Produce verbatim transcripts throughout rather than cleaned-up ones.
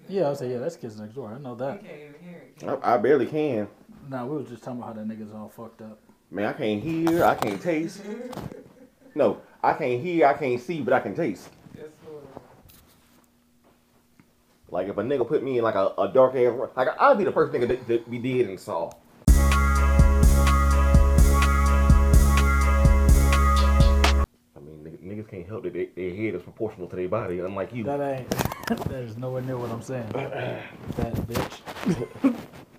Yeah, I was say yeah, that's Kids Next Door. I know that. You can't even hear it. I, I barely can. Nah, we was just talking about how that nigga's all fucked up. Man, I can't hear, I can't taste. No, I can't hear, I can't see, but I can taste. That's what. Like if a nigga put me in like a, a dark ass, like I'd be the first nigga that, that be dead and saw. I mean, niggas, niggas can't help that they, their head is proportional to their body, unlike you. That ain't. That is nowhere near what I'm saying. That bitch.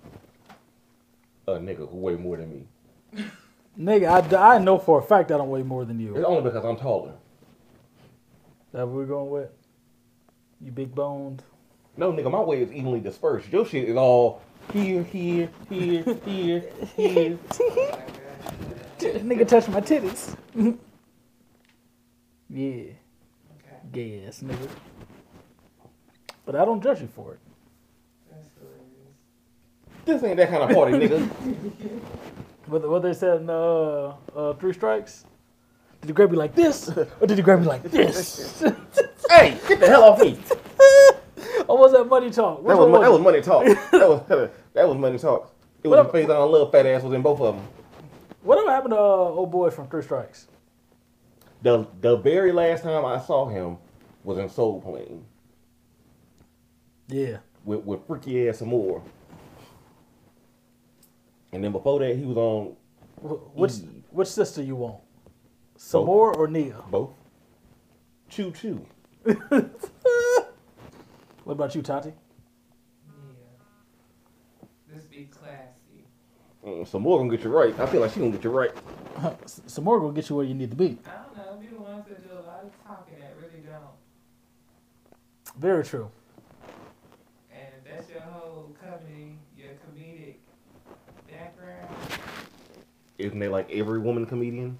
A nigga who weigh more than me. Nigga, I, I know for a fact I don't weigh more than you. It's only because I'm taller. That what we're going with? You big boned. No, nigga, my weight is evenly dispersed. Your shit is all here, here, here, here, here. Nigga touch my titties. Yeah. Okay. Gay ass nigga. But I don't judge you for it. That's hilarious. This ain't that kind of party, nigga. What, what they said in uh, uh, Three Strikes? Did he grab you like this? Or did he grab you like this? Hey, get the hell off me. Or was that money talk? Which That was, one that was it? money talk. That was that was money talk. It was What a face on little fat ass was in both of them. Whatever happened to uh, old boy from Three Strikes? The the very last time I saw him was in Soul Plane Yeah. with with freaky ass Amore. And then before that he was on Wh- Which Eve. which sister you want? Samore or Nia? both. Choo choo. What about you, Tati? Yeah. This be classy. Mm, Samore gonna get you right. I feel like she gonna get you right. S- Samore will get you where you need to be. I don't know. Be the ones that do a lot of talking that really don't. Very true. And if that's your whole comedy, your comedic background. Isn't they like every woman comedian?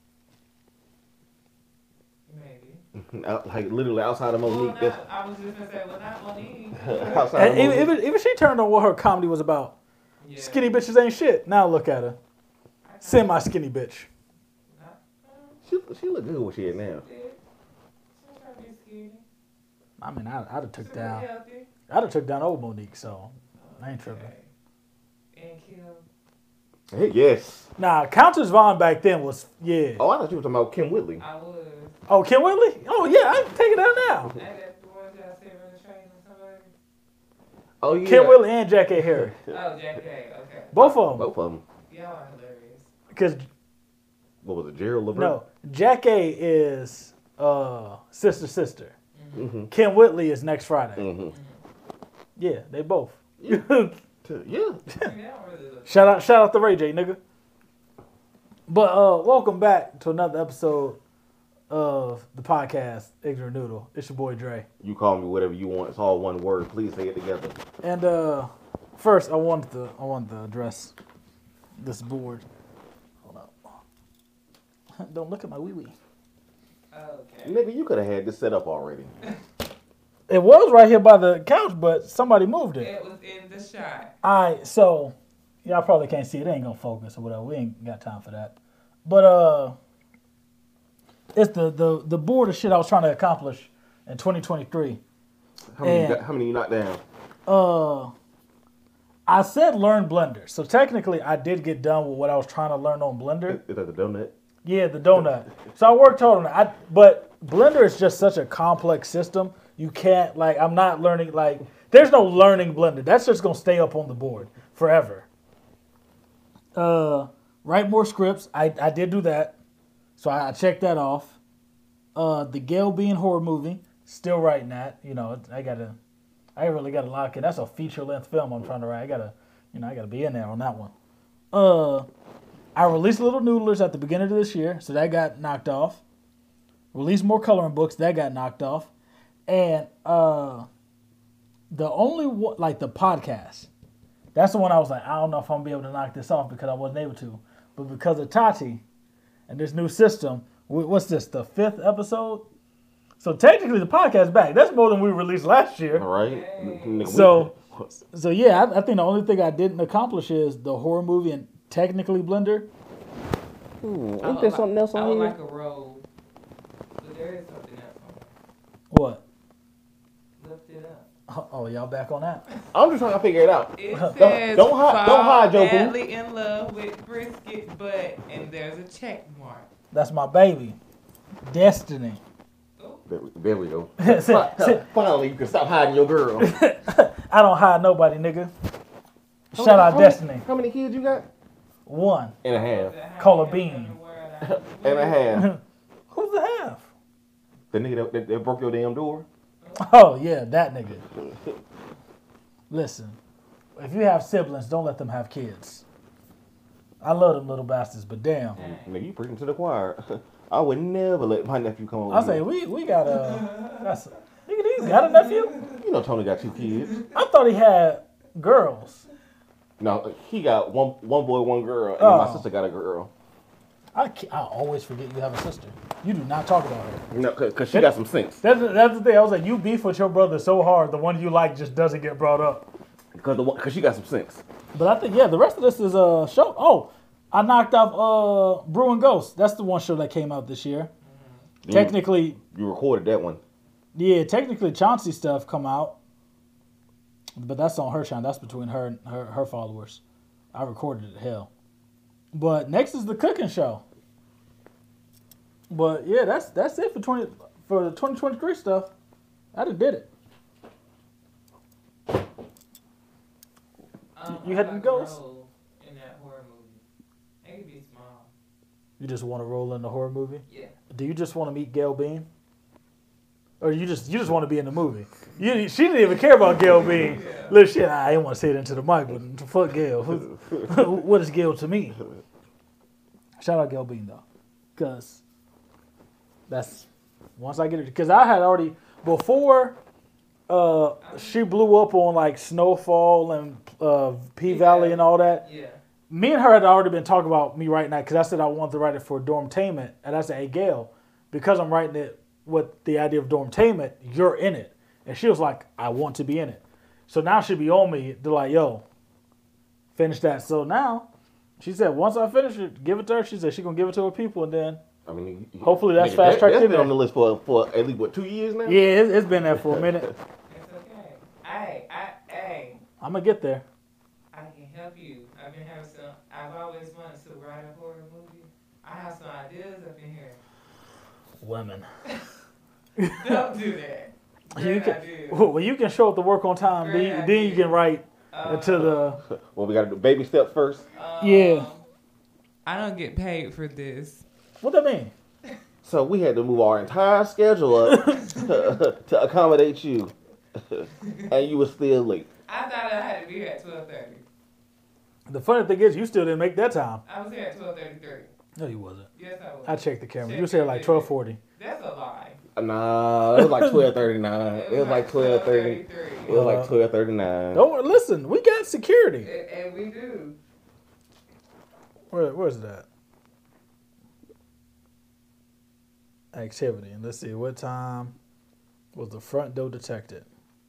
Maybe. Out- like literally outside of Well, Monique. not, I was just gonna say, well, not Monique. outside of And even, Monique. even, even she turned on what her comedy was about. Yeah. Skinny bitches ain't shit. Now look at her. I kinda- Semi skinny bitch. not- uh, She she look good with she is now. she did. She was trying to be skinny. I mean, I, I'd have She took was down. healthy. I'd have took down old Monique. So I ain't tripping. Okay. And Kim. Hey, yes. Nah, Countess Vaughn back then was yeah. Oh, I thought you were talking about Kim Whitley. I was. Oh, Kim Whitley? Oh yeah, I can take it out now. Ain't that the one y'all said on the train or somebody? Oh yeah. Kim Whitley and Jack A. Harry. Oh, Jack K. Okay. Both of them. Both of them. Y'all are hilarious. Because What was it, Gerald Levert? no, Jack A. is uh, sister sister. Mm-hmm. Kim Whitley is next Friday. Mm-hmm. Yeah, they both. Yeah. Yeah, I don't really look. Shout out, shout out to Ray J, nigga. But uh, welcome back to another episode of the podcast, Ignorant Noodle. It's your boy Dre. You call me whatever you want. It's all one word. Please say it together. And uh, first, I wanted to I wanted to address this board. Hold up. Don't look at my wee wee. Okay. Nigga, you could have had this set up already. It was right here by the couch, but somebody moved it. It was in the shot. All right, so y'all probably can't see it. It ain't gonna focus or whatever. We ain't got time for that. But uh, it's the the the board of shit I was trying to accomplish in twenty twenty-three. How many? You And- got, how many you knocked down? Uh, I said learn Blender, so technically I did get done with what I was trying to learn on Blender. Is that the donut? Yeah, the donut. So I worked hard on it. I, but Blender is just such a complex system. You can't like I'm not learning like there's no learning Blender. That's just gonna stay up on the board forever. Uh, write more scripts. I, I did do that, so I, I checked that off. Uh, the Gail Bean horror movie, still writing that. You know, I gotta, I really gotta lock it. That's a feature length film I'm trying to write. I gotta, you know, I gotta be in there on that one. Uh, I released Little Noodlers at the beginning of this year, so that got knocked off. Released more coloring books, that got knocked off. And uh, the only one, like the podcast, that's the one I was like, I don't know if I'm gonna be able to knock this off because I wasn't able to. But because of Tati and this new system, wh- what's this, the fifth episode? So technically the podcast is back. That's more than we released last year. All right. Hey. Nigga, So, so yeah, I, I think the only thing I didn't accomplish is the horror movie and technically Blender. Hmm, I ain't would there like- something else I on would here? like a roll, but there is something else on it. What? Lift it up. Oh, oh, y'all back on that? I'm just trying to figure it out. It Don't- says don't hide- don't hide, Joe Boo. madly in love with brisket, but and there's a check mark. That's my baby, Destiny. There, there we go. Sit- sit. Finally, you can stop hiding your girl. I don't hide nobody, nigga. How Shout many- out how Destiny. Many, how many kids you got? One. And a half. Call a bean. And a half. Who's the half? The nigga that, that, that broke your damn door. Oh yeah, that nigga. Listen, if you have siblings, don't let them have kids. I love them little bastards, but damn. Nigga, you preaching to the choir. I would never let my nephew come over. I say here. we we got a. That's, nigga, he's got a nephew. You know Tony got two kids. I thought he had girls. No, he got one one boy, one girl, and Oh. my sister got a girl. I ca- I always forget you have a sister. You do not talk about her. No, cause, cause she got some sense. That's that's the thing. I was like, you beef with your brother so hard, the one you like just doesn't get brought up. Cause the one, cause she got some sense. But I think yeah, the rest of this is a uh, show. Oh, I knocked off uh Brewing Ghost. That's the one show that came out this year. You- Technically, you recorded that one. yeah, technically Chauncey stuff come out, but that's on her channel. That's between her and her, her followers. I recorded it. Hell, but next is the cooking show. But yeah, that's that's it for twenty for the twenty twenty three stuff. I just did it. Um, You I had them like ghosts? role in that horror movie. It could be small. You just want to roll in the horror movie? Yeah. Do you just want to meet Gail Bean? Or you just you just want to be in the movie? You, she didn't even care about Gail Bean. Yeah. Little shit, I didn't want to say it into the mic, but fuck Gail. Who- what is Gail to me? Shout out Gail Bean though, because that's once I get it. Because I had already before uh, she blew up on like Snowfall and uh, P Valley and all that. Yeah. Me and her had already been talking about me writing that because I said I wanted to write it for Dormtainment, and I said, "Hey Gail, because I'm writing it with the idea of Dormtainment, you're in it." And she was like, "I want to be in it." So now she be on me. They're like, "Yo, finish that." So now she said, once I finish it, give it to her. She said she gonna give it to her people, and then I mean, you- Hopefully that's nigga, fast that- tracked That's in been there. on the list for for at least what two years now. yeah, it's, it's been there for a minute. It's okay. Hey, I, hey, I'm gonna get there. I can help you. I've been having some. I've always wanted to write a horror movie. I have some ideas up in here. Women. Don't do that. You Great can, idea. well, you can show up to work on time. Great Then, then you idea. can write Uh, to the. Well, we got to do baby steps first. um, Yeah. I don't get paid for this. What that mean? So we had to move our entire schedule up to accommodate you, and you were still late. I thought I had to be here at twelve thirty. The funny thing is, you still didn't make that time. I was here at twelve thirty-three. No, you wasn't. Yes, I was. I checked the camera. You was here at like twelve forty. That's a lie. Nah, it was like twelve thirty nine. It was like twelve thirty. It thirty-three. was like twelve thirty nine. Don't worry, listen. We got security. And, and we do. Where, where's that? Activity. And let's see, what time was the front door detected?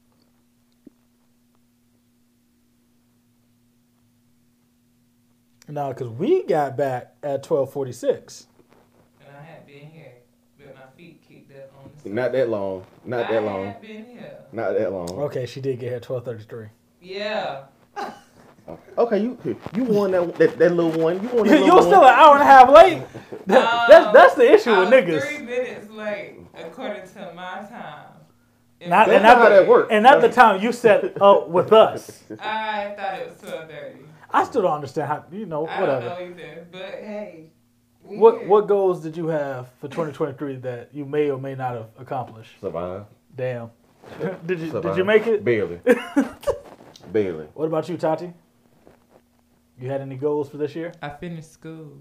No, because we got back at twelve forty-six. And I had been here, but my feet kicked up on the Not that long. Not that I long. had been here. Not that long. Okay, she did get here at twelve thirty-three. Yeah. Okay, you you won that that, that little one. You won that You're little still one. an hour and a half late. That- that's, that's the issue I with was niggas. three minutes late, according to my time. And Not, That's and not not how the, that works. And not the time you set up with us. I thought it was twelve thirty. I still don't understand how, you know, I don't whatever. know either, but hey. we What here. what goals did you have for twenty twenty-three that you may or may not have accomplished? Survive. Damn. did you Survive. did you make it? Barely. Barely. What about you, Tati? You had any goals for this year? I finished school.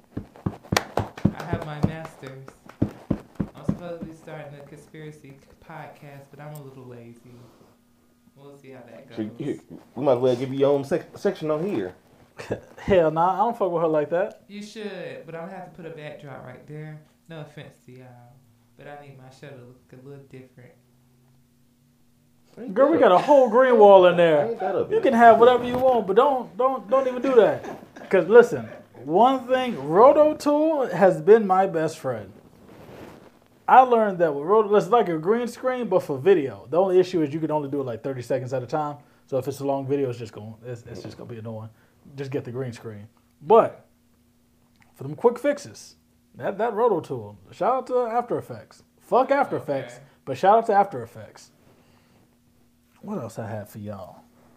I have my master's. I'm supposed to be starting a conspiracy podcast, but I'm a little lazy. We'll see how that So goes. you- we might as well give you your own sec- section on here. Hell nah, I don't fuck with her like that. You should, but I'm gonna have to put a backdrop right there. No offense to y'all, but I need my show to look a little different. Girl, we got a whole green wall in there. Ain't that a You can have whatever you want, but don't don't don't even do that. Cause listen, one thing, Roto Tool has been my best friend. I I learned that with roto, it's like a green screen, but for video. The only issue is you can only do it like thirty seconds at a time. So if it's a long video, it's just going, it's, it's just gonna be annoying. Just get the green screen. But for them quick fixes, that that roto tool. Shout out to After Effects. Fuck After Okay. Effects, but shout out to After Effects. What else I had for y'all?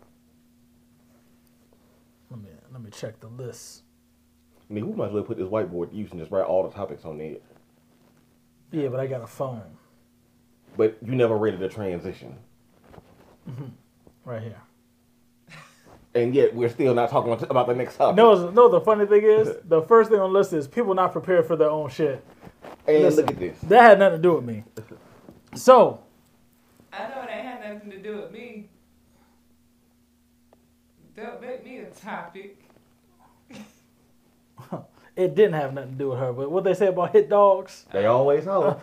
Let me let me check the list. I mean, we might as well put this whiteboard to use and just write all the topics on it. Yeah, but I got a phone But you never rated the transition. right here. And yet we're still not talking about the next topic. No, no. The funny thing is, the first thing on the list is people not prepared for their own shit. and listen. look at this. That had nothing to do with me. So I know it ain't had nothing to do with me. Don't make me a topic. it didn't have nothing to do with her. But what they say about hit dogs? They always holler.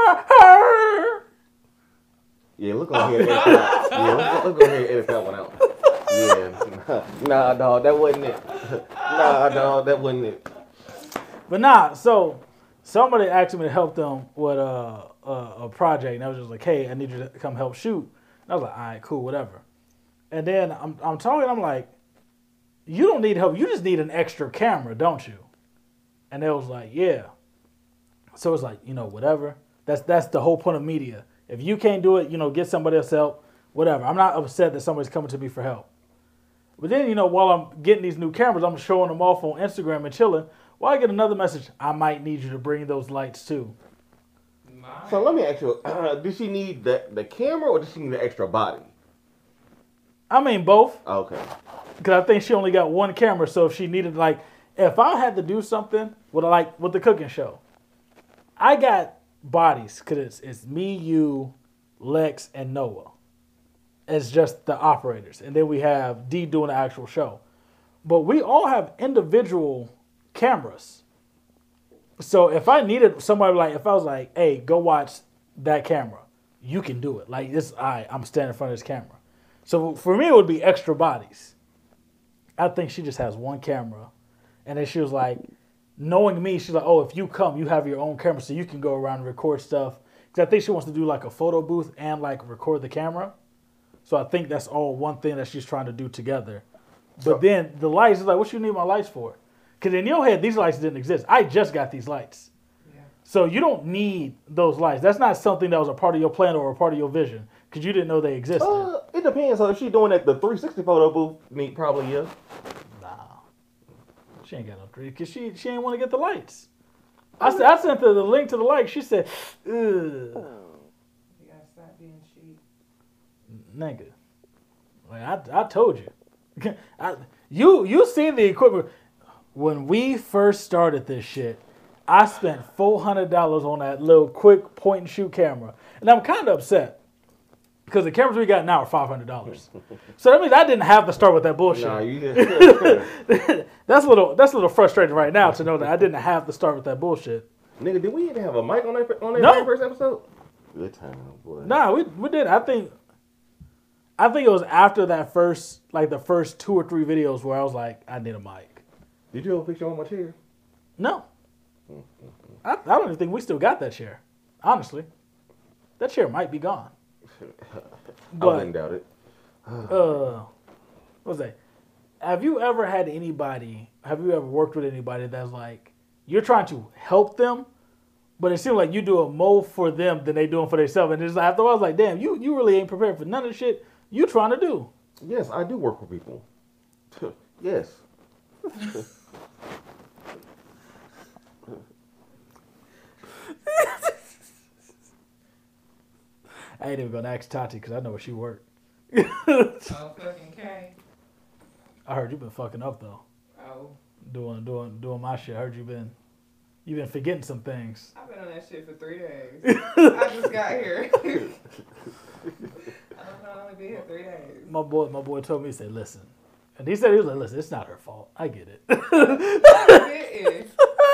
Yeah, look on here and edit that. Yeah, look, look on here and edit that one out. Yeah, nah, dog, that wasn't it. Nah, dog, that wasn't it. But nah. So somebody asked me to help them with a, a a project, and I was just like, "Hey, I need you to come help shoot." And I was like, "All right, cool, whatever." And then I'm I'm talking. I'm like, "You don't need help. You just need an extra camera, don't you?" And they was like, "Yeah." So it's like, you know, whatever. That's that's the whole point of media. If you can't do it, you know, get somebody else help. Whatever. I'm not upset that somebody's coming to me for help. But then, you know, while I'm getting these new cameras, I'm showing them off on Instagram and chilling. Well, I get another message. I might need you to bring those lights too. My, So let me ask you, uh, did she need the, the camera or did she need an extra body? I mean, both. Okay. Because I think she only got one camera. So if she needed, like, if I had to do something with, like, with the cooking show, I got bodies because it's, it's me, you, Lex, and Noah. It's just the operators. And then we have D doing the actual show. But we all have individual cameras. So if I needed somebody, like, if I was like, hey, go watch that camera, you can do it. Like, it's, all right, I'm standing in front of this camera. So for me, it would be extra bodies. I think she just has one camera. And then she was like, knowing me, she's like, oh, if you come, you have your own camera so you can go around and record stuff. Because I think she wants to do like a photo booth and like record the camera. So I think that's all one thing that she's trying to do together. But So- then the lights is like, what you need my lights for? Because in your head, these lights didn't exist. I just got these lights. yeah. So you don't need those lights. That's not something that was a part of your plan or a part of your vision. Because you didn't know they existed. Uh, it depends. So if she's doing at the three sixty photo booth, need probably yeah. Nah. She ain't got no three. Because she, she ain't want to get the lights. I, s- I sent her the link to the light. She said, ugh. You gotta stop being cheap. Nigga. Like I, I told you. I, you you seen the equipment. When we first started this shit, I spent four hundred dollars on that little quick point and shoot camera. And I'm kind of upset. Because the cameras we got now are five hundred dollars. So that means I didn't have to start with that bullshit. Nah, you that's a little that's a little frustrating right now to know that I didn't have to start with that bullshit. Nigga, did we even have a mic on that on that No. very first episode? Good time, boy. Nah, we we did. I think I think it was after that first like the first two or three videos where I was like, I need a mic. Did you have a picture on my chair? No. I, I don't even think we still got that chair. Honestly. That chair might be gone. I But wouldn't doubt it. uh what was that? Have you ever had anybody have you ever worked with anybody that's like you're trying to help them, but it seems like you do it more for them than they doing for themselves. And it's like, after a while, I was like, damn, you, you really ain't prepared for none of the shit you trying to do. Yes, I do work for people. Yes. I ain't even gonna ask Tati because I know where she worked. Oh, fucking K. I heard you been fucking up though. Oh. Doing doing doing my shit. I heard you been you been forgetting some things. I've been on that shit for three days. I just got here. I don't know, I've only been here three days. My boy my boy told me, he said, listen. And he said he was like, listen, it's not her fault. I get it. It is.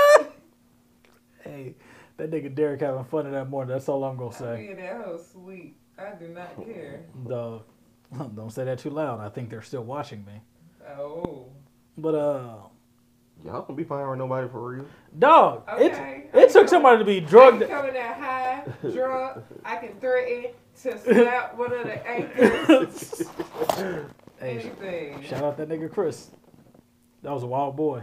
Hey, that nigga Derek having fun in that morning. That's all I'm gonna I say. mean, that hoe sweet. I do not care. Dog. Don't say that too loud. I think they're still watching me. Oh. But uh Y'all don't be firing nobody for real. Dog, Okay. it, it took somebody to be I drugged. can come in that high, drunk. I can threaten to slap one of the anchors. Hey, Anything. shout out that nigga Chris. That was a wild boy.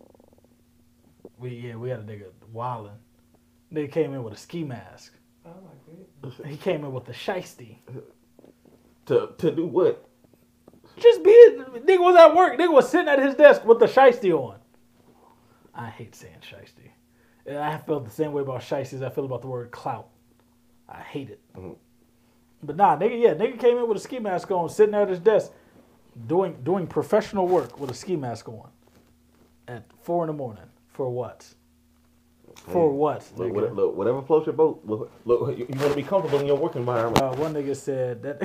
We yeah, we had a nigga wildin'. Nigga came in with a ski mask. Oh my goodness. He came in with the shiesty. To to do what? Just be it. Nigga was at work. Nigga was sitting at his desk with the shiesty on. I hate saying shiesty. And I felt the same way about shiesty as I feel about the word clout. I hate it. Mhm. But nah, nigga, yeah, nigga came in with a ski mask on, sitting there at his desk, doing doing professional work with a ski mask on. At four in the morning. For what? For Hey, what? Look, Nigga? what- look, whatever floats your boat. Look, look you, you want to be comfortable in your work environment. Uh, one nigga said that.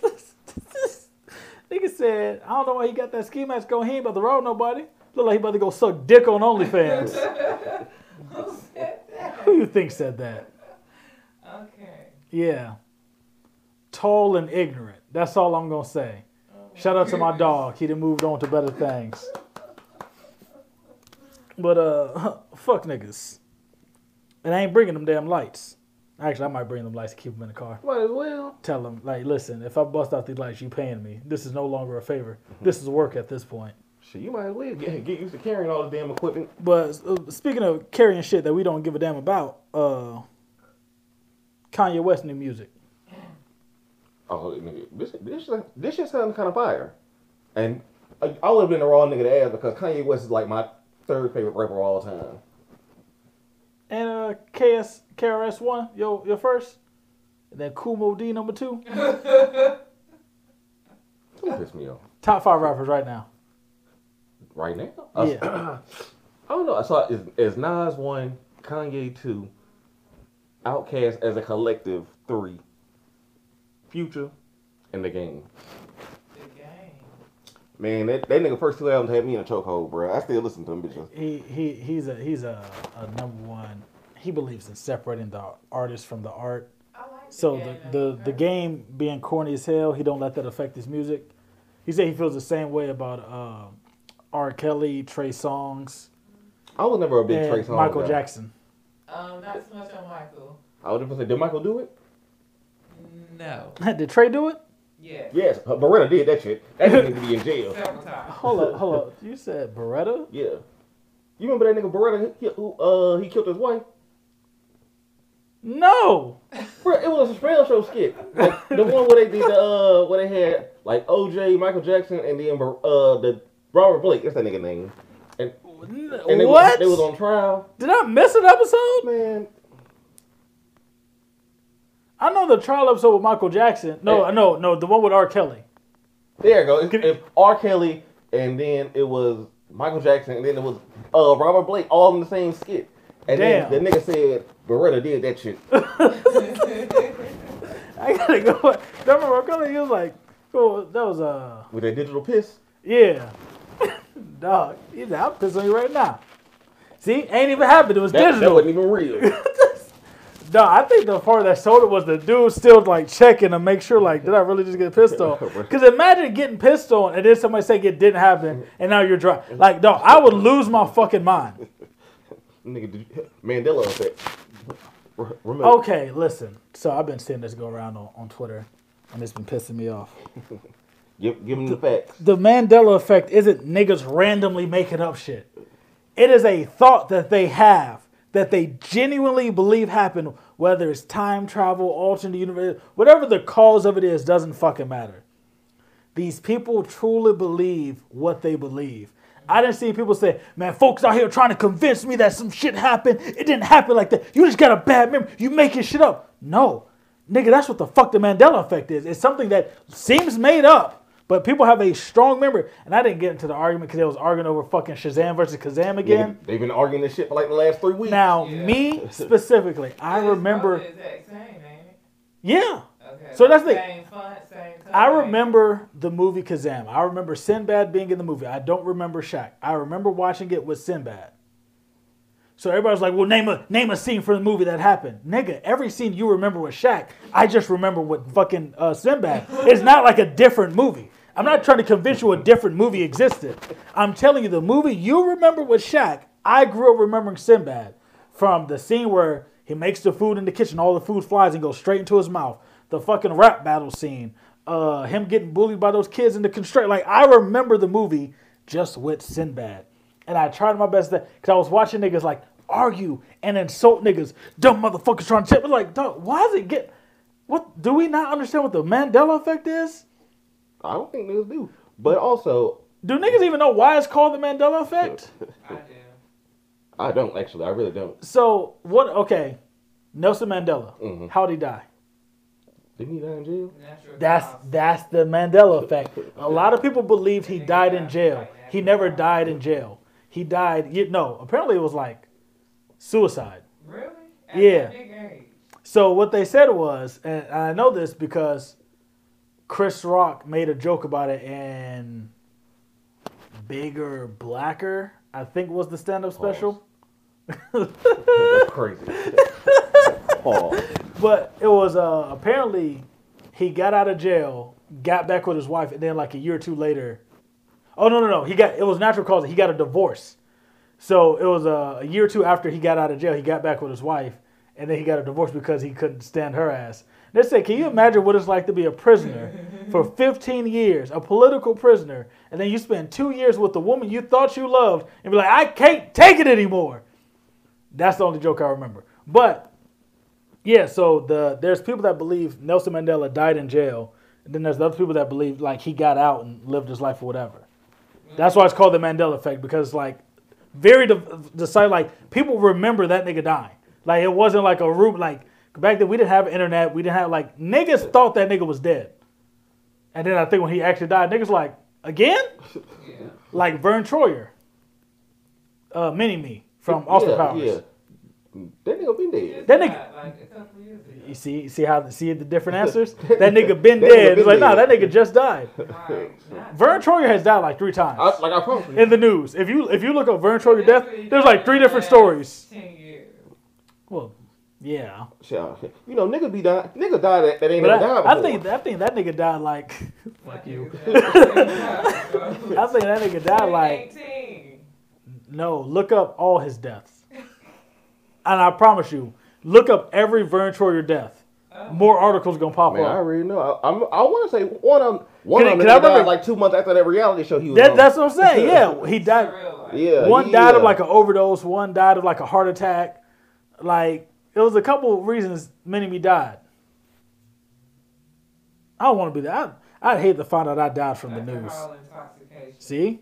Nigga said, I don't know why he got that ski mask on. He ain't about to roll nobody. Look like he about to go suck dick on OnlyFans. Who said that? Who you think said that? Okay. Yeah. Tall and ignorant. That's all I'm gonna say. Oh Shout out to my goodness. dog. He done moved on to better things. But uh, fuck niggas. And I ain't bringing them damn lights. Actually, I might bring them lights to keep them in the car. Might as well. Tell them, like, listen, if I bust out these lights, you paying me. This is no longer a favor. This is work at this point. Shit, you might as well get, get used to carrying all the damn equipment. But uh, speaking of carrying shit that we don't give a damn about, uh, Kanye West new music. Oh, nigga, this this this shit sounds kind of fire. And I, I would have been the wrong nigga to ask because Kanye West is like my third favorite rapper of all time. And uh, K S K R S One, your your first, and then Kumo D number two. Don't piss me off. Top five rappers right now. Right now? Yeah. I, I don't know. I saw is, is Nas one, Kanye two, Outkast as a collective three, Future, and The Game. The game. Man, that, that nigga first two albums had me in a chokehold, bro. I still listen to them bitches. He he he's a he's a, a number one. He believes in separating the artist from the art. I like So game. the the, the game being corny as hell, he don't let that affect his music. He said he feels the same way about uh, R. Kelly, Trey Songz, I was never a big Trey and Songz Michael guy. Jackson. Um, not so much on Michael. I was just say, did Michael do it? No. Did Trey do it? Yeah. Yes, Beretta did that shit. That nigga need to be in jail. Several times. Hold up, hold up. You said Beretta? Yeah. You remember that nigga Beretta? He, who, uh, he killed his wife. No. Bro, it was a Soprano show skit. Like, the one where they did the uh, where they had like O J, Michael Jackson, and then uh the Robert Blake. That's that nigga name. And, and they What? Was, they was on trial. Did I miss an episode? Man, I know the trial episode with Michael Jackson. No, Hey. no, no, the one with R. Kelly. there you go. It's, it's R. Kelly, and then it was Michael Jackson, and then it was uh Robert Blake, all in the same skit. And Damn. then the nigga said Beretta did that shit. I gotta go. Remember R. Kelly? He was like, oh, that was uh, With that digital piss. yeah, dog. He's like, I'm pissing on you right now. See, ain't even happened. It was That, that digital. wasn't even real. No, I think the part that sold it was the dude still like checking to make sure, like, did I really just get pissed on? Because imagine getting pissed on and then somebody say it didn't happen and now you're dry. Like, dog, I would lose my fucking mind. Nigga, did you, Mandela effect. Re- Remember? Okay, listen. So I've been seeing this go around on, on Twitter and it's been pissing me off. Give, give him the facts. The Mandela effect isn't niggas randomly making up shit. It is a thought that they have that they genuinely believe happened, whether it's time travel, alternate universe, whatever the cause of it is, doesn't fucking matter. These people truly believe what they believe. I didn't see people say, man, folks out here trying to convince me that some shit happened. It didn't happen like that. You just got a bad memory. You making shit up. No. Nigga, that's what the fuck the Mandela effect is. It's something that seems made up, but people have a strong memory. And I didn't get into the argument because they was arguing over fucking Shazam versus Kazam again. Nigga, they've been arguing this shit for like the last three weeks. Now, Yeah. me specifically, I It's remember, probably the exact same, ain't it? yeah. Okay. So that's the- same font, same color. I ain't it? remember the movie Kazam. I remember Sinbad being in the movie. I don't remember Shaq. I remember watching it with Sinbad. So everybody's like, well, name a name a scene from the movie that happened. Nigga, every scene you remember with Shaq, I just remember with fucking uh, Sinbad. It's not like a different movie. I'm not trying to convince you a different movie existed. I'm telling you, the movie you remember with Shaq, I grew up remembering Sinbad. From the scene where he makes the food in the kitchen, all the food flies and goes straight into his mouth. The fucking rap battle scene. Uh, him getting bullied by those kids in the constraint. Like, I remember the movie just with Sinbad. And I tried my best to, because I was watching niggas like argue and insult niggas. Dumb motherfuckers trying to tip. Like, dog, why does it get, what, do we not understand what the Mandela effect is? I don't think niggas do. But also, Do niggas even know why it's called the Mandela effect? I do. I don't actually. I really don't. So, what, okay, Nelson Mandela, Mhm. how'd he die? Didn't he die in jail? Natural That's cause. that's the Mandela effect. A lot of people believe he died in jail. He never died in jail. He died, you no, apparently it was like suicide. Really? At Yeah. that big age? So what they said was, and I know this because Chris Rock made a joke about it in Bigger, Blacker, I think was the stand-up special. That's crazy. Paul. But it was uh, apparently he got out of jail, got back with his wife, and then like a year or two later, oh no no no, he got it was natural causes. He got a divorce. So it was uh, a year or two after he got out of jail, he got back with his wife, and then he got a divorce because he couldn't stand her ass. They say, can you imagine what it's like to be a prisoner for fifteen years, a political prisoner, and then you spend two years with the woman you thought you loved, and be like, I can't take it anymore. That's the only joke I remember. But yeah, so the there's people that believe Nelson Mandela died in jail, and then there's the other people that believe like he got out and lived his life or whatever. That's why it's called the Mandela effect, because like very decided like people remember that nigga dying. Like it wasn't like a room like back then we didn't have internet, we didn't have like niggas thought that nigga was dead, and then I think when he actually died, niggas like again, Yeah. like Vern Troyer, uh, Mini Me from Austin yeah, Powers. Yeah. That nigga been dead. That That nigga- nigga. Like a couple years ago. You see, see how see the different answers. That nigga been That nigga dead. It's been like nah, that dead. nigga just died. Like, not Vern Troyer has died like three times I, like I promise you. in the news. If you if you look up Vern Troyer death, there's like three different stories. ten years. Well, yeah, Shit, You know, nigga be dying. Nigga died that, that ain't but never died I, before. I think I think that nigga died like fuck That you. nigga died, bro. I think that nigga died like eighteen. no. Look up all his deaths, and I promise you, look up every Vern Troyer death. More articles gonna pop Man, I up. already know. I, I'm, I want to say one of them. One Can- of them can I nigga died remember- like two months after that reality show he was That, on. that's what I'm saying. Yeah, he died. Surreal, like, Yeah. One yeah. died of like an overdose. One died of like a heart attack. Like it was a couple of reasons many of me died. I don't want to be that. I'd hate to find out I died from the news. Alcohol intoxication. See,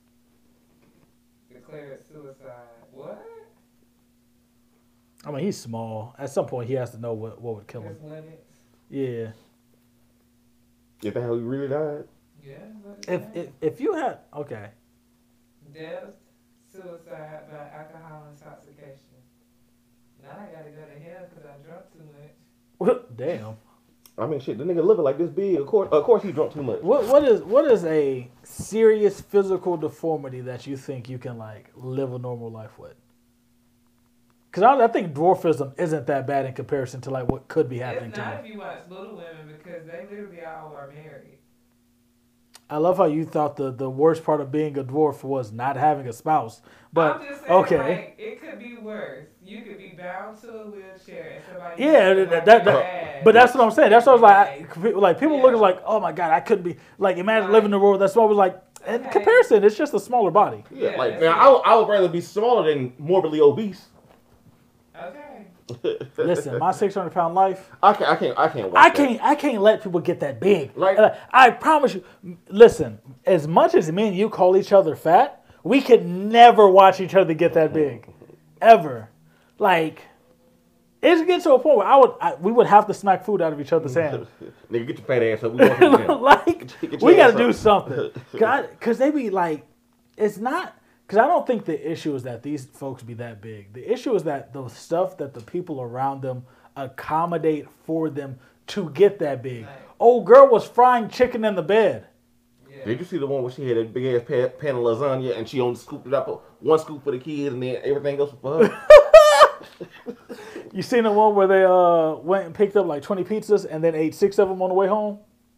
Declared suicide. What? I mean he's small. At some point he has to know what, what would kill him. There's limits. Yeah. If the hell he really died. Yeah. what is If that? if if you had okay, Death, suicide by alcohol intoxication. Now I gotta go to hell because I drunk too much. damn. I mean, shit, the nigga living like this big. Of course, of course, he drunk too much. What what is what is a serious physical deformity that you think you can like live a normal life with? Because I, I think dwarfism isn't that bad in comparison to like what could be happening It's to not me. if you watch Little Women because they literally all are married. I love how you thought the, the worst part of being a dwarf was not having a spouse. But I'm just saying, okay, like, it could be worse. You could be bound to a wheelchair and somebody. yeah, else that, like that, your that- ass. but that's what I'm saying. That's what I was like. I, like people Yeah. looking like, oh my god, I couldn't be like imagine living in a world that's what I was like. In Okay. comparison, it's just a smaller body. Yeah, Yeah, like that's man, it. I, would- I would rather be smaller than morbidly obese. Okay. Listen, my six hundred pound life. I can't, I can't, I can't. Watch I that. can't I can't let people get that big. Like- And I, I promise you. Listen, as much as me and you call each other fat, we could never watch each other get that big, ever. Like, it's getting to a point where I would I, we would have to smack food out of each other's hands. Nigga, get your fat ass up. We going to the gym. Like, Get your we got ass to do up. something. Because they be like, it's not. Because I don't think the issue is that these folks be that big. The issue is that the stuff that the people around them accommodate for them to get that big. Right. Old girl was frying chicken in the bed. Yeah. Did you see the one where she had a big ass pan, pan of lasagna and she only scooped it up one scoop for the kids and then everything else for her? You seen the one where they uh went and picked up like twenty pizzas and then ate six of them on the way home?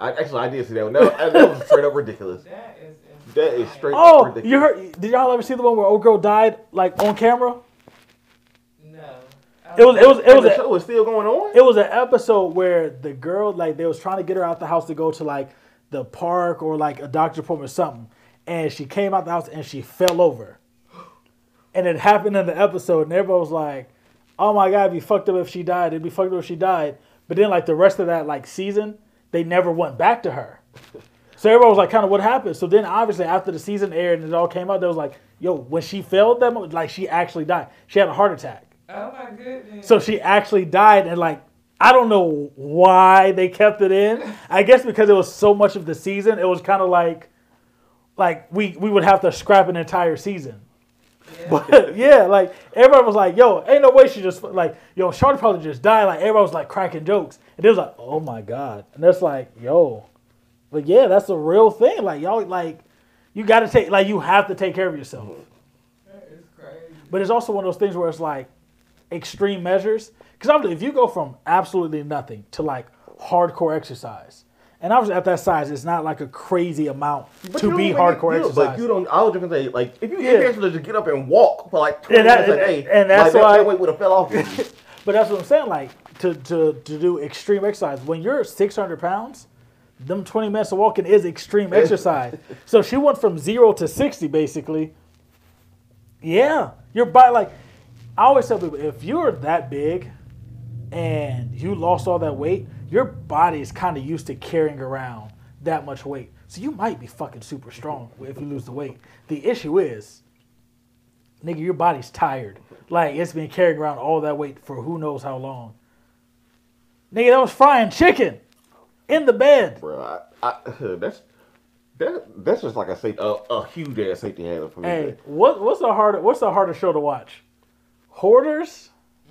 I actually I did see that one. That, was- that was straight up ridiculous. That is That is straight Oh, up ridiculous. you heard? Did y'all ever see the one where old girl died like on camera? No. It was it was it And was the a, show was still going on. it was an episode where the girl like they was trying to get her out the house to go to like the park or like a doctor's appointment or something, and she came out the house and she fell over, and it happened in the episode, and everybody was like, "Oh my god, it'd be fucked up if she died. It'd be fucked up if she died." But then like the rest of that like season, they never went back to her. So everybody was like, kind of what happened? So then obviously after the season aired and it all came out, they was like, yo, when she fell that moment, like she actually died. She had a heart attack. Oh my goodness. So she actually died, and like I don't know why they kept it in. I guess because it was so much of the season, it was kind of like, like we we would have to scrap an entire season. Yeah. But yeah, like everybody was like, "Yo, ain't no way she just like yo, Shawty probably just died." Like everybody was like cracking jokes, and it was like, "Oh my god!" And that's like, "Yo," but yeah, that's a real thing. Like y'all, like you got to take, like you have to take care of yourself. That is crazy. But it's also one of those things where it's like extreme measures. Because if you go from absolutely nothing to like hardcore exercise, and obviously at that size, it's not like a crazy amount But to you don't be even hardcore need- you- exercise. But you don't. I was just gonna say, like, if you Yeah. get able to just get up and walk for like twenty And that- minutes a day, and that's like, why- that, that weight would have fell off. of you. But that's what I'm saying. Like to to to do extreme exercise when you're six hundred pounds, them twenty minutes of walking is extreme exercise. So she went from zero to sixty basically. Yeah, your body. Like I always tell people, if you're that big and you lost all that weight, your body is kind of used to carrying around that much weight. So you might be fucking super strong if you lose the weight. The issue is, nigga, your body's tired. Like, it's been carrying around all that weight for who knows how long. Nigga, that was frying chicken in the bed. Bro, I, I, that's that, that's just like a safety, a, a huge ass safety hazard for me. Hey, what, what's the harder, what's the hardest show to watch? Hoarders,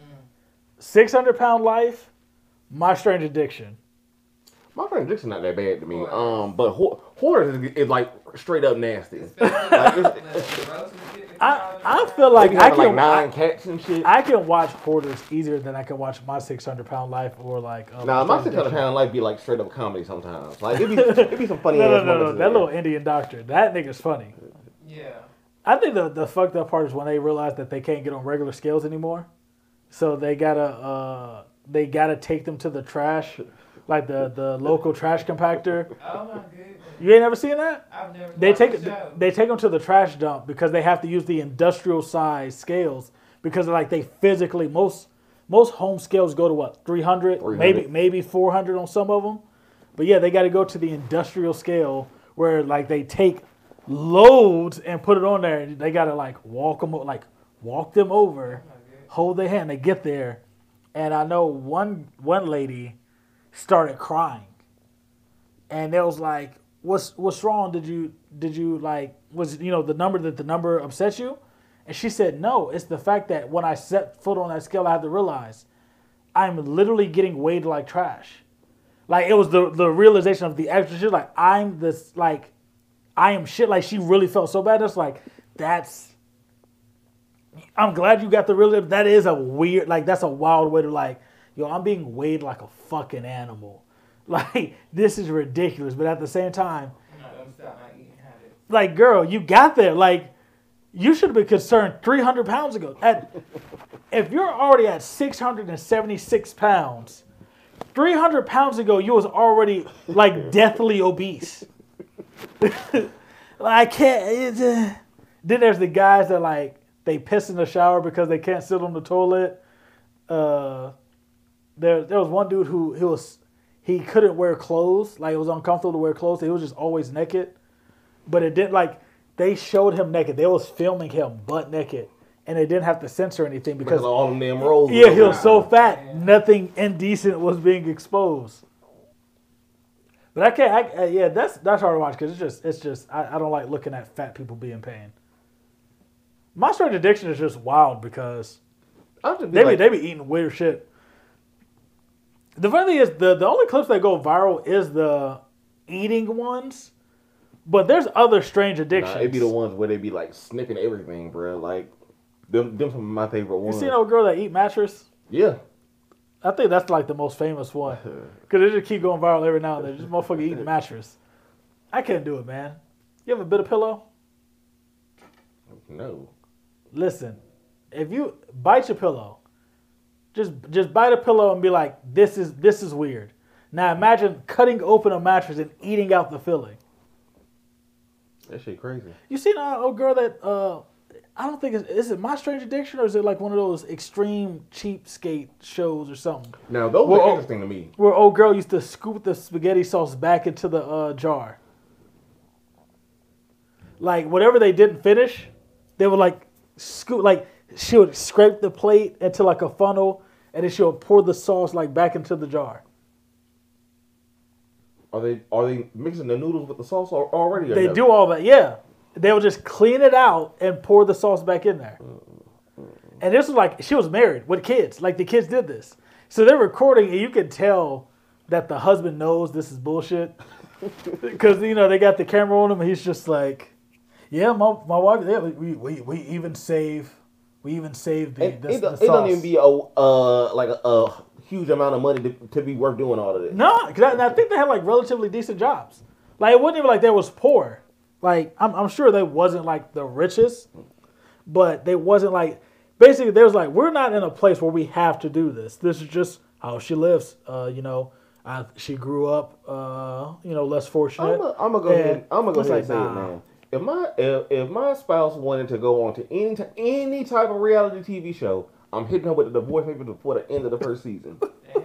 six hundred pound Life, My Strange Addiction. My friend Dixon not that bad to me. Um, but Ho- Hoarders is, is like straight up nasty. Especially Like, the- it's- the roaches getting I, caught I up. feel They like be I having can like nine I, cats and shit. I can watch Hoarders easier than I can watch My six hundred pound Life or like. Uh, Nah, my Strange six hundred Addiction. pound life be like straight up comedy sometimes. Like it be it be some funny No, no, ass no, no. moments in That there. little Indian doctor, that nigga's funny. Yeah. I think the the fucked up part is when they realize that they can't get on regular scales anymore, so they gotta uh they gotta take them to the trash, like the the local trash compactor. Oh my goodness. You ain't never seen that? I've never. They watched take the show. they take them to the trash dump because they have to use the industrial size scales because like they physically most most home scales go to what three hundred, three hundred. maybe maybe four hundred on some of them, but yeah they got to go to the industrial scale where like they take loads and put it on there and they got to like walk them like walk them over, hold their hand, they get there, and I know one one lady started crying, and it was like. What's what's wrong? Did you did you like was you know the number that the number upset you? And she said no. It's the fact that when I set foot on that scale, I had to realize I'm literally getting weighed like trash. Like it was the the realization of the extra shit. Like I'm this like I am shit. Like she really felt so bad. It's like that's. I'm glad you got the real. That is a weird like that's a wild way to like yo. I'm being weighed like a fucking animal. Like, this is ridiculous. But at the same time, I'm not gonna stop my eating habits. like, girl, you got there. Like, you should have been concerned three hundred pounds ago. At, if you're already at six hundred seventy-six pounds, three hundred pounds ago, you was already, like, deathly obese. Like, I can't. It's, uh, then there's the guys that, like, they piss in the shower because they can't sit on the toilet. Uh, there, there was one dude who he was... He couldn't wear clothes. Like, it was uncomfortable to wear clothes. He was just always naked. But it didn't, like, they showed him naked. They was filming him butt naked. And they didn't have to censor anything because, Because of all them damn rolls. yeah, he was so fat, nothing indecent was being exposed. But I can't, I, uh, yeah, that's that's hard to watch because it's just, it's just, I, I don't like looking at fat people be in pain. My Strange Addiction is just wild because I'll just be they be, like, they be eating weird shit. The funny thing is, the, the only clips that go viral is the eating ones, but there's other strange addictions. Nah, it be the ones where they be like sniffing everything, bro. Like them, them some of my favorite You ones. seen old girl that eat mattress? Yeah, I think that's like the most famous one. Because they just keep going viral every now and then. Just motherfucker eating mattress. I couldn't do it, man. You have a bit of pillow? No. Listen, if you bite your pillow, just just bite a pillow and be like, this is this is weird. Now imagine cutting open a mattress and eating out the filling. That shit crazy. You seen a old girl that, uh, I don't think, it's, is it My Strange Addiction or is it like one of those extreme cheapskate shows or something? Now, those Well, are oh- interesting to me. Where old girl used to scoop the spaghetti sauce back into the uh, jar. Like whatever they didn't finish, they would like scoop, like she would scrape the plate into like a funnel and then she would pour the sauce like back into the jar. Are they are they mixing the noodles with the sauce al- already? Or They no? do all that, yeah. They would just clean it out and pour the sauce back in there. And this was like, she was married with kids. Like the kids did this. So they're recording and you can tell that the husband knows this is bullshit. Because, you know, they got the camera on him and he's just like, yeah, my, my wife, yeah, we, we, we even save, we even save the, It, the, it, the it sauce. doesn't even be a uh like a, a huge amount of money to, to be worth doing all of this. No, because I, and I think they had like relatively decent jobs. Like it wasn't even like they was poor. Like I'm, I'm sure they wasn't like the richest, but they wasn't like basically they was like we're not in a place where we have to do this. This is just how she lives. Uh, you know, I, she grew up, uh, you know, less fortunate. I'm gonna go And ahead. I'm gonna go it's ahead and like, say nah. it, man. If my if, if my spouse wanted to go on to any t- any type of reality T V show, I'm hitting her with a divorce paper before the end of the first season. Damn.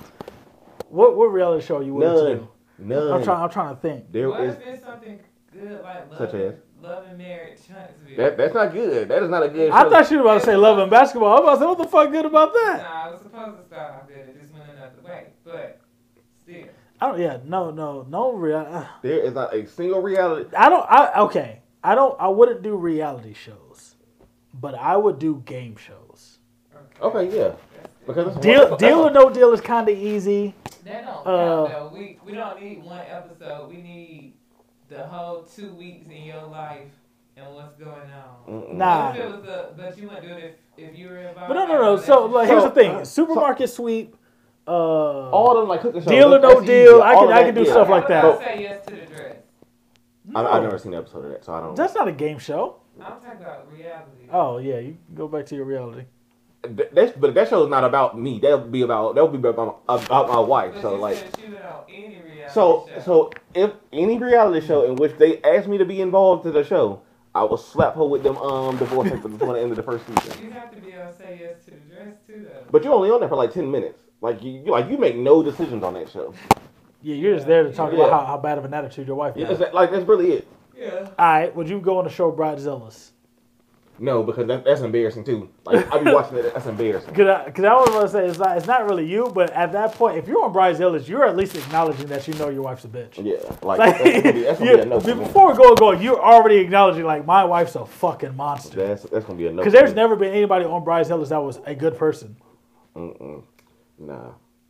What what reality show you would None, do? none. I'm trying. I'm trying to think. There What is if it's something good like Love, Such as? Love and Marriage Huntsville? that. That's not good. That is not a good show. I thought you were about to say love and basketball. I was about to say what the fuck good about that? Nah, I was supposed to start off good. It just went another way. But still. I don't. Yeah. No. No. No real. there is not a single reality. I don't. I okay. I don't. I wouldn't do reality shows, but I would do game shows. Okay, yeah. Because that's Deal, one- deal or no deal is kind of easy. That don't Uh, count though. We we don't need one episode. We need the whole two weeks in your life and what's going on. Mm-mm. Nah. What if it was a, but you wouldn't do it if, if you were involved. But no, in no, no. a So like, here's the So, thing: uh, supermarket sweep. Uh, All them like cooking shows. Deal or that's no easy. deal, I All can- of I that, can do yeah. stuff like I that. would say yes to the dress. I, I've never seen an episode of that, so I don't. That's not a game show. I'm talking about reality. Oh yeah, you can go back to your reality. Th- That's, but that show is not about me. That'll be about that'll be about my, about my wife. But So you like, said you would on any reality so show. so if any reality show in which they ask me to be involved to the show, I will slap her with them um divorce papers before the end of the first season. You have to be able to say yes to the dress too, though. But you're only on there for like ten minutes. Like you, you like you make no decisions on that show. Yeah, you're just there to talk Yeah. about how, how bad of an attitude your wife Yeah, has. it's like that's really it. Yeah. All right, would you go on the show Bridezillas? No, because that, that's embarrassing too. Like I be watching it. That's embarrassing. Because I, cause I was going to say, it's not, it's not really you, but at that point, if you're on Bridezillas, you're at least acknowledging that you know your wife's a bitch. Yeah, like, Like, that's gonna be, that's gonna you- be a no for me. before we go go, you're already acknowledging, like, my wife's a fucking monster. That's that's gonna be a no. Because for there's me. never been anybody on Bridezillas that was a good person. Mm-mm. Nah.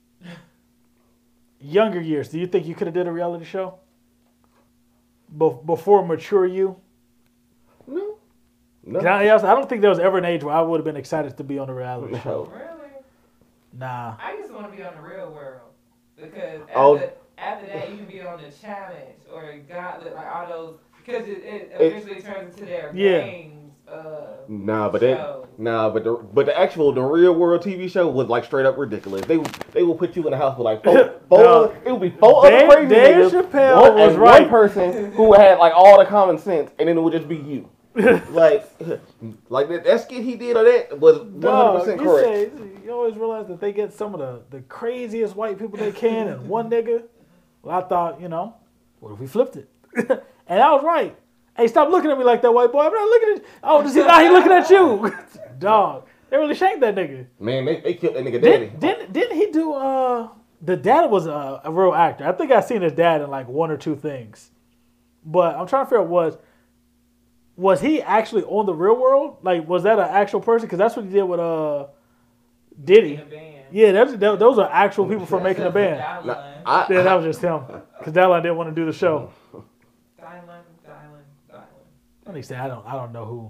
Younger years, do you think you could have did a reality show? Be- before mature you? No. No. 'Cause I, I don't think there was ever an age where I would have been excited to be on a reality show. No. Really? Nah. I just want to be on the real world because after, Oh. after that you can be on the challenge or Gauntlet, like all those because it, it It- eventually turns into their Yeah. games. Uh, Nah, but that shows. nah, but the but the actual the real world T V show was like straight up ridiculous. They they will put you in a house with like four, four No. it would be four Dave- other crazy Dave niggas, Chappelle one, was and right. one person who had like all the common sense, and then it would just be you. like like that, that skit he did of that was one hundred Dog, percent you, correct. say, you always realize that they get some of the, the craziest white people they can and one nigga. Well, I thought, you know, what if we flipped it? And I was right. Hey, stop looking at me like that, white boy. I'm not looking at you. Oh, does he, now he looking at you. Dog. They really shanked that nigga. Man, they, they killed that nigga daddy. Didn't, didn't, didn't he do, uh, the dad was a, a real actor. I think I seen his dad in like one or two things. But I'm trying to figure out was, was he actually on the real world? Like, was that an actual person? Because that's what he did with, uh, Diddy. in a band. Yeah, that's, that, those are actual people from making a band. Dylan, Nah, I, Yeah, that was just him. Because Dallin didn't want to do the show. Dylan, Dylan, Dylan. Let me say, I don't, I don't know who.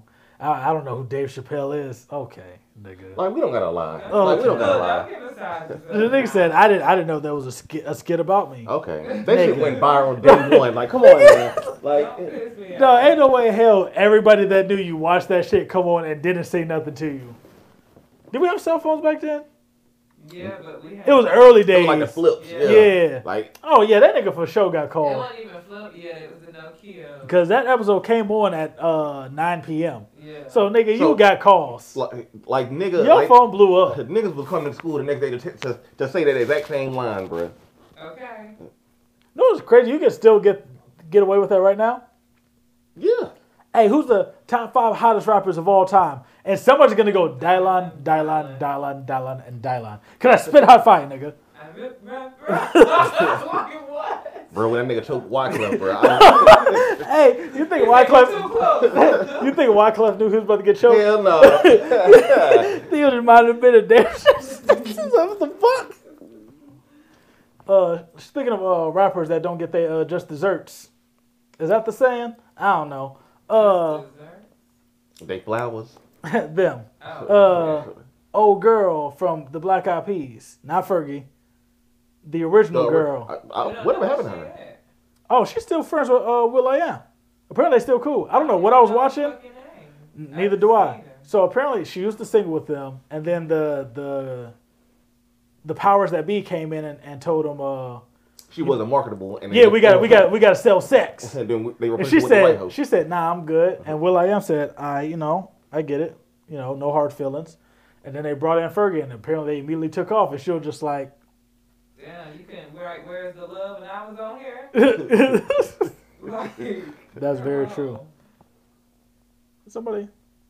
I, I don't know who Dave Chappelle is. Okay, nigga. Like we don't gotta lie. Oh, like we don't okay. gotta Look, lie. don't give us sizes. The nigga said I didn't. I didn't know there was a skit, a skit about me. Okay, that shit Nigga. went viral day one. Like, come on, man. Like, Don't piss me No, off. ain't no way in hell everybody that knew you watched that shit come on and didn't say nothing to you. Did we have cell phones back then? Yeah, but we had. It was early it days. was like the flips. Yeah. Yeah. Yeah. Like, Oh yeah, that nigga for sure got It called. wasn't even flip yet. It was a Nokia. Because that episode came on at uh, nine p.m. Yeah. So, nigga, So- you got calls. like, like nigga. Your like, phone blew up. Niggas was coming to school the next day to, t- to, to say that exact same line, bro. Okay. No, it's crazy. You can still get get away with that right now. Yeah. Hey, who's the top five hottest rappers of all time? And somebody's gonna go Dylan, Dylan, Dylan, Dylan, and Dylan. Can I spit hot fire, nigga? I rip, rap, rap. Fucking what? Bro, when that nigga choked Wyclef, bro. I Hey, you think Too Wyclef? close. You think Wyclef knew he was about to get choked? Hell no. He would might have been a damn. What the fuck? Uh, speaking of uh, rappers that don't get their uh, just desserts, is that the saying? I don't know. Uh, They flowers. them. Oh. Uh, old girl from the Black Eyed Peas, not Fergie, the original No, girl. I, We I, don't whatever know happened to she her? had. Oh, she's still friends with uh, Will.i.am. Apparently, still cool. I don't know what I was Know her watching. fucking name. Neither I've do I. seen her. So apparently, she used to sing with them, and then the the the powers that be came in and, and told them, uh, She wasn't marketable. And they yeah, just- we got we got we got to sell sex. And then they And replaced she it with the white said hoe. she said, nah, I'm good. And Will.i.am said, I you know I get it, you know, no hard feelings. And then they brought in Fergie, and apparently they immediately took off, and she was just like. Yeah, you can. Where, where's the love? And I was on here. Like, That's very come true. on. Somebody.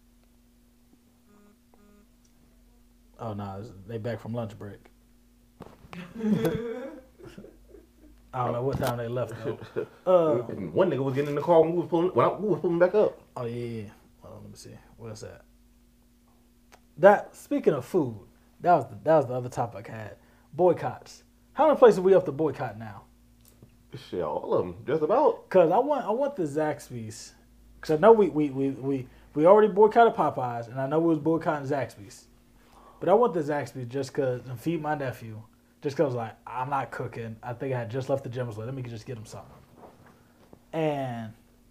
Oh no, nah, they back from lunch break. I don't know what time they left though. Uh, One nigga was getting in the car when we was pulling, when I, we was pulling back up. oh yeah, yeah. Hold on, let me see. What's that? That speaking of food, that was the, that was the other topic I had. Boycotts. How many places we up to boycott now? Shit, all of them, just about. Cause I want I want the Zaxby's. Cause I know we we we we, we already boycotted Popeyes, and I know we was boycotting Zaxby's. But I want the Zaxby's just cause and feed my nephew. Just cause like I'm not cooking. I think I had just left the gym. I was like, let me just get him something. And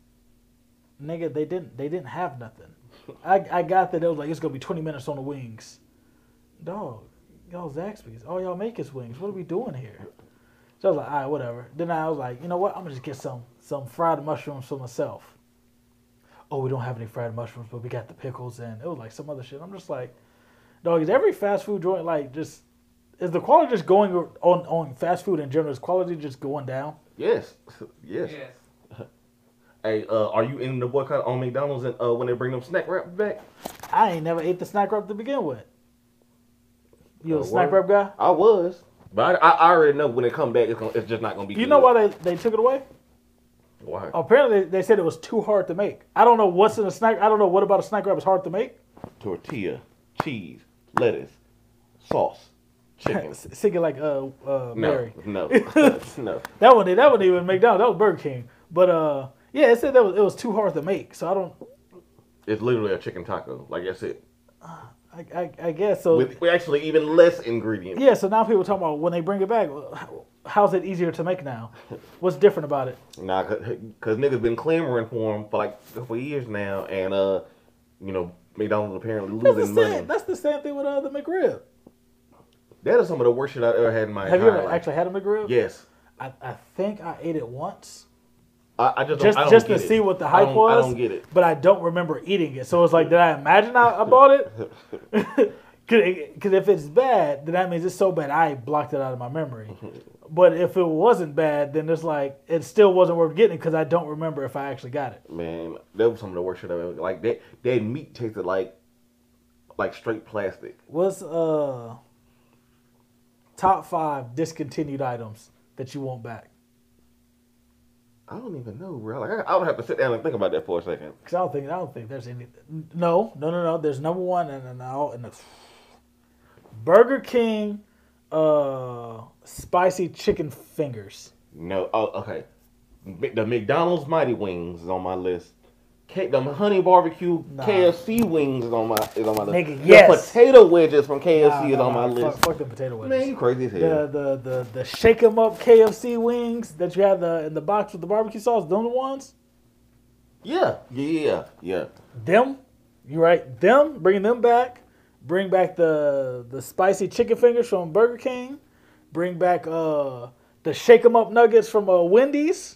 nigga, they didn't they didn't have nothing. I I got that it was like it's gonna be twenty minutes on the wings. Dog, y'all Zaxby's. All y'all make is wings. What are we doing here? So I was like, all right, whatever. Then I was like, you know what? I'm gonna just get some some fried mushrooms for myself. Oh, we don't have any fried mushrooms, but we got the pickles and it was like some other shit. I'm just like, dog, is every fast food joint like just is the quality just going on on fast food in general? Is quality just going down? Yes, yes. Yes. Hey, uh, are you in the boycott on McDonald's and uh, when they bring them snack wraps back? I ain't never ate the snack wrap to begin with. You a Oh, snack word? wrap guy? I was, but I, I already know when they come back, it's, gonna, it's just not gonna be. You good. know why they, they took it away? Why? Apparently they, they said it was too hard to make. I don't know what's in a snack. I don't know what about a snack wrap is hard to make. Tortilla, cheese, lettuce, sauce, chicken. Singing like uh uh No, Mary. no, no. That one that wasn't even McDonald's. That was Burger King. But uh yeah, it said that was it was too hard to make. So I don't. It's literally a chicken taco. Like that's it. I I, I guess so. With, with actually even less ingredients. Yeah. So now people talking about when they bring it back. How's it easier to make now? What's different about it? Nah, cause, cause niggas been clamoring for them for like a couple years now, and uh, you know, McDonald's apparently That's the losing same. money. That's the same thing with uh, the McRib. That is some of the worst shit I've ever had in my Have you entire ever life. actually had a McRib? Yes. I, I think I ate it once. I, I just Just don't, I don't just to get it. see what the I hype don't- was. I don't get it. But I don't remember eating it. So it's like, did I imagine I, I bought it? Because if it's bad, then that means it's so bad I blocked it out of my memory. But if it wasn't bad, then it's like it still wasn't worth getting because I don't remember if I actually got it. Man, that was some of the worst shit I've ever. Like that, that meat tasted like, like straight plastic. What's uh top five discontinued items that you want back? I don't even know, bro. Like I, I would have to sit down and think about that for a second. Because I don't think I don't think there's any. No, no, no, no. There's number one and and all and the Burger King, uh, spicy chicken fingers. No. Oh, okay. Mc- The McDonald's Mighty Wings is on my list. K, them honey barbecue Nah. K F C wings is on my is on my list. Nigga, The yes. potato wedges from K F C Nah, is nah, on my nah, list. Fuck, fuck the potato wedges. Man, you crazy as hell. The the the the shake 'em up K F C wings that you have the in the box with the barbecue sauce. Them the ones. Yeah, yeah, yeah. Them, you right? Them, bringing them back. Bring back the the spicy chicken fingers from Burger King. Bring back uh the shake 'em up nuggets from uh, Wendy's.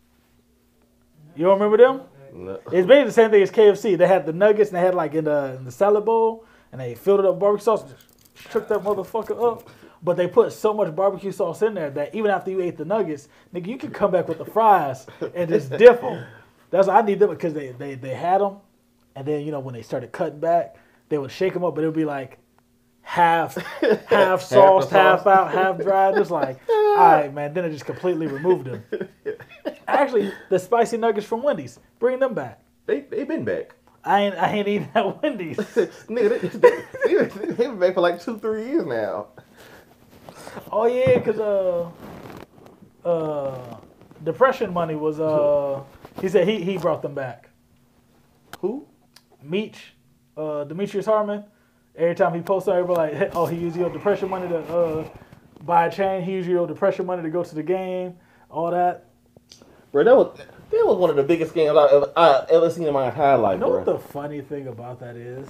You don't remember them? No. It's basically the same thing as K F C. They had the nuggets and they had like in the in the salad bowl and they filled it up with barbecue sauce. And just shook that motherfucker up. But they put so much barbecue sauce in there that even after you ate the nuggets, nigga, you could come back with the fries and just dip them. That's why I need them because they, they, they had them. And then, you know, when they started cutting back, they would shake them up, but it would be like half half sauced, half, sauce. out, half dried. Just like, all right, man. Then it just completely removed them. Actually, the spicy nuggets from Wendy's, bring them back. They they been back. I ain't I ain't eating at Wendy's. Nigga, they, they, they, they been back for like two, three years now. Oh yeah, cause uh uh depression money was uh he said he he brought them back. Who? Meech, uh Demetrius Harmon. Every time he posts, everybody like, oh, he used your depression money to uh buy a chain. He used your depression money to go to the game. All that. Bro, that was that was one of the biggest games I ever I ever seen in my entire life, You know bro. what the funny thing about that is?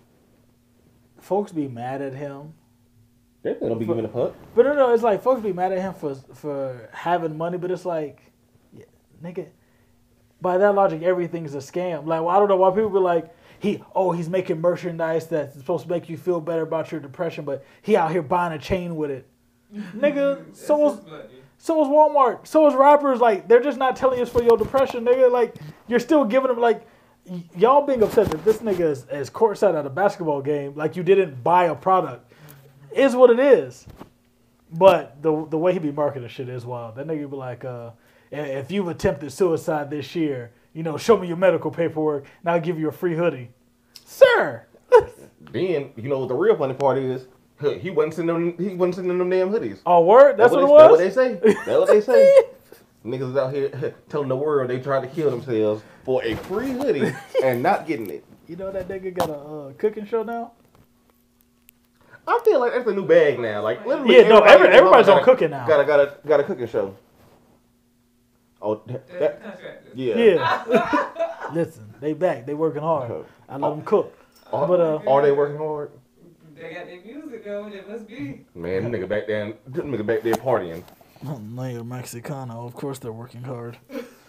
Folks be mad at him. They don't be giving a fuck. But no, no, it's like folks be mad at him for for having money, but it's like, yeah, nigga, by that logic, everything's a scam. Like, well, I don't know why people be like, he, oh, he's making merchandise that's supposed to make you feel better about your depression, but he out here buying a chain with it. Nigga, so is, so is Walmart, so is rappers. Like, they're just not telling you it's for your depression, nigga. Like, you're still giving them, like, y- y'all being upset that this nigga is, is courtside at a basketball game, like you didn't buy a product, is what it is. But the the way he be marketing shit is wild. That nigga be like, uh, if you've attempted suicide this year, you know, show me your medical paperwork and I'll give you a free hoodie. Sir! Then you know what the real funny part is? He wasn't sending them. He wasn't sending them damn hoodies. Oh, word? That's, That's what, what it they, was? That's what they say. That's what they say. Niggas is out here telling the world they tried to kill themselves for a free hoodie and not getting it. You know that nigga got a uh, cooking show now? I feel like that's a new bag now. Like literally, Yeah, no, every- and their everybody's mama on got a- cooking now. Got a got a got a cooking show. Oh, that, that- yeah. Yeah. Listen, they back. They working hard. I let them cook. Are, But, uh, are they working hard? They got their music going. It must be. Man, them nigga back there, them nigga back there partying. Neo Mexicano. Of course they're working hard.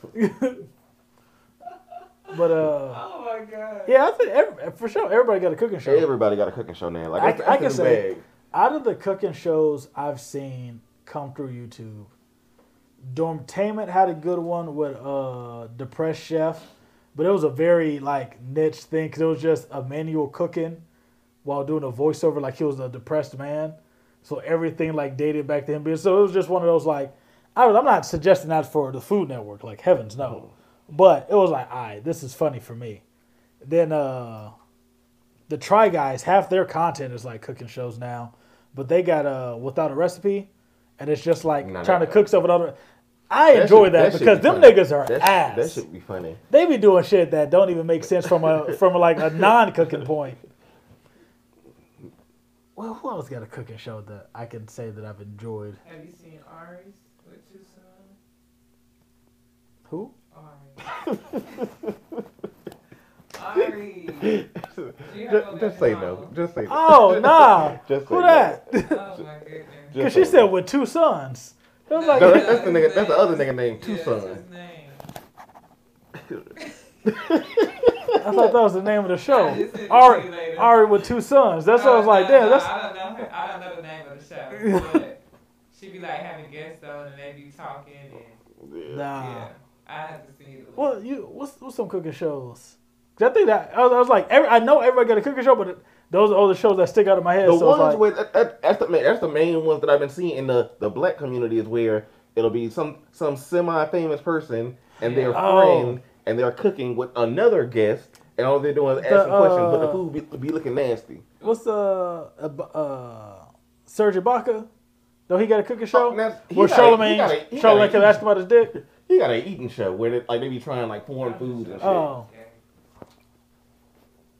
But, uh, Oh my god. yeah, I think every, for sure everybody got a cooking show. Everybody got a cooking show now. Like I- that's, I that's can a new say- bag. Out of the cooking shows I've seen come through YouTube, Dormtainment had a good one with uh Depressed Chef, but it was a very like niche thing because it was just Emmanuel cooking while doing a voiceover like he was a depressed man. So everything like dated back to him. So it was just one of those like, I was, I'm not suggesting that for the Food Network, like heavens no. But it was like, all right, this is funny for me. Then uh the Try Guys, half their content is like cooking shows now, but they got uh Without a Recipe, and it's just like Nah, trying that- to cook stuff without a. I That enjoy should- that, should because be them funny. niggas are That, ass. That should be funny. They be doing shit that don't even make sense from a from like a non-cooking point. Well, who else got a cooking show that I can say that I've enjoyed? Have you seen Ari's with two sons? Who? Ari. Ari. She had Just, one just at say home. no. Just say no. Oh nah, Just say who no. that? Oh my goodness. Just Because say she said no. with two sons. It was No, like, No, yeah, that's, that's the nigga. his That's the name. other nigga named Two Yeah, Sons. that's his name. I thought that was the name of the show. I just sent it to Ari, you later. Ari with two sons. That's what I was No, like, no, damn, no, that's. I don't know her. I don't know the name of the show. But she be like having guests on and they be talking and Yeah. Nah. yeah. I have to see it. Well, you what's what's some cooking shows? 'Cause I think that I was, I was like, every, I know everybody got a cooking show, but it, those are all the shows that stick out of my head. The so it's ones like, where that, that, that's the main, that's the main ones that I've been seeing in the, the black community is where it'll be some some semi famous person and their Oh. friend and they're cooking with another guest and all they're doing is The, asking questions, but the uh, food be, be looking nasty. what's uh, uh, uh Serge Ibaka? Though he got a cooking show Oh, that's- he where got a- he Charlemagne got a- he Charlemagne got kept a- asking about his dick. He got an eating show where they, like they be trying like foreign foods and shit. Oh,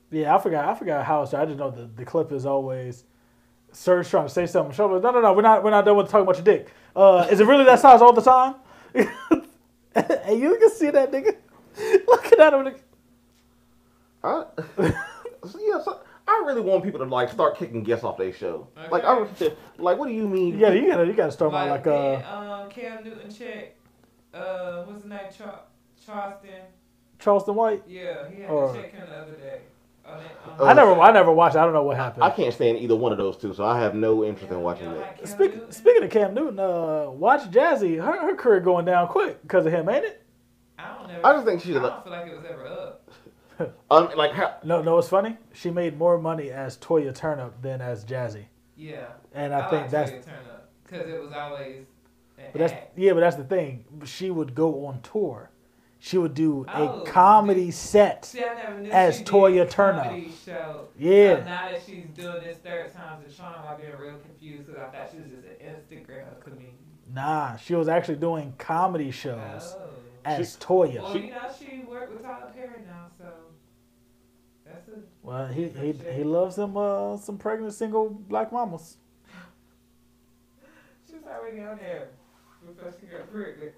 Yeah, I forgot. I forgot how it started. I just know the, the clip is always Serge trying to say something. Show no, no, no. We're not. We're not done with talking about your dick. Uh, is it really that size all the time? And you can see that nigga looking at him. I, yeah, so I really want people to like start kicking guests off their show. Okay. Like, I was, like, what do you mean? Yeah, you gotta, you gotta start Like, out like uh, um, Cam Newton check. Uh, what's his name? Char- Charleston. Charleston White. Yeah, he had Or- to check him the other day. On it, Uh, on I never, I never watched. I don't know what happened. I can't stand either one of those two, so I have no interest in watching You don't that. like Cam Speak, Newton? speaking of Cam Newton, uh, watch Jazzy. Her, her career going down quick because of him, ain't it? I don't know. I just think she's I a- don't feel like it was ever up. Um, like how? No, no, it's funny. She made more money as Toya Turner than as Jazzy, Yeah. and I, think like that's. Toya Turner because it was always. An But that's act. yeah, but that's the thing. She would go on tour. She would do Oh, a comedy set. See, I never knew as she did Toya a Turner. comedy Show. Yeah. So now that she's doing this third time to charm, I've been real confused because I thought she was just an Instagram comedian. Nah, she was actually doing comedy shows Oh. as Toya. Well, you know she worked with Tyler Perry now, so that's a. Well, he he he loves them uh some pregnant single black mamas. She was already on there before she got pregnant.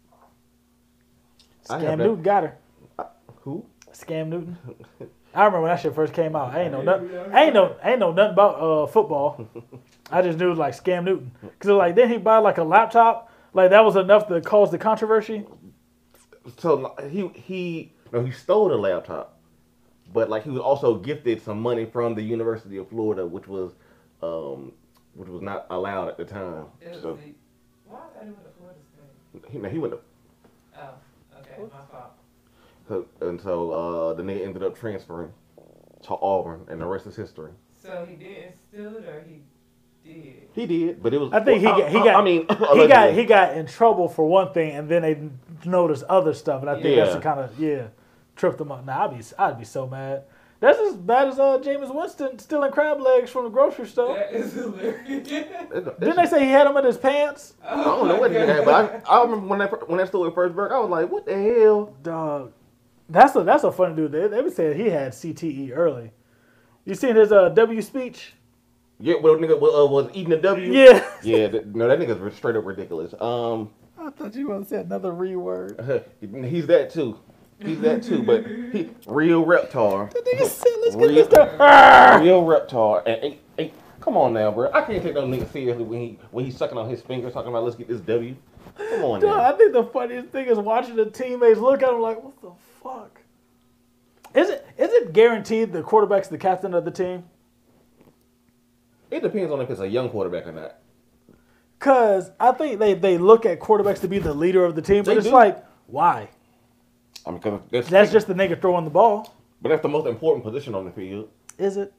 I Scam have that- Newton got her. Who? Scam Newton. I remember when that shit first came out. I ain't know nothing. I ain't know. I ain't know nothing about uh, football. I just knew like Scam Newton because like then he buy like a laptop. Like that was enough to cause the controversy. So he he no he stole the laptop, but like he was also gifted some money from the University of Florida, which was um which was not allowed at the time. It was So the, why did I do the Florida State? he, no, he went to, Oh, okay, my fault. so, and so uh, the nigga ended up transferring to Auburn, and the rest is history. So he didn't steal it, or he did? He did, but it was. I think he well, got- he I, got- I mean, He got allegedly. he got in trouble for one thing, and then they noticed other stuff, and I think that's Yeah. the kind of yeah tripped them up. Nah, I'd be I'd be so mad. That's as bad as uh Jameis Winston stealing crab legs from the grocery store. That is hilarious. Didn't they say he had them in his pants? I don't know what he had, but I, I remember when that when that story first broke, I was like, "What the hell?" Dog, that's a that's a funny dude. They they would say he had C T E early. You seen his uh W speech? Yeah, well, nigga uh, was eating a W. Yeah. yeah. That, no, that nigga's straight up ridiculous. Um, I thought you were gonna say another re word. he's that too. He's that too, but he real reptar. The nigga said, "Let's get Real, this done." Ah! real reptar. And hey, hey, come on now, bro. I can't take no nigga seriously when he when he's sucking on his fingers, talking about let's get this W. Come on Dog, now. I think the funniest thing is watching the teammates look at him like, "What the fuck?" Is it is it guaranteed the quarterback's the captain of the team? It depends on if it's a young quarterback or not. Cause I think they, they look at quarterbacks to be the leader of the team, but They it's do. like, why? I mean, 'cause that's, That's just the nigga throwing the ball. but that's the most important position on the field. Is it?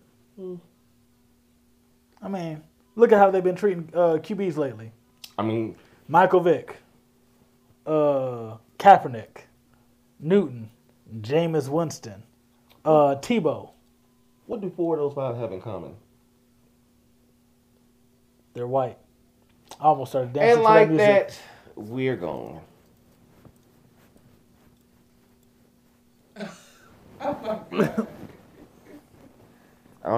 I mean, look at how they've been treating uh, Q Bs lately. I mean, Michael Vick, uh, Kaepernick, Newton, Jameis Winston, uh, Tebow. what do four of those five have in common? They're white. I almost started dancing And to like that music. that, we're gone. Oh my god.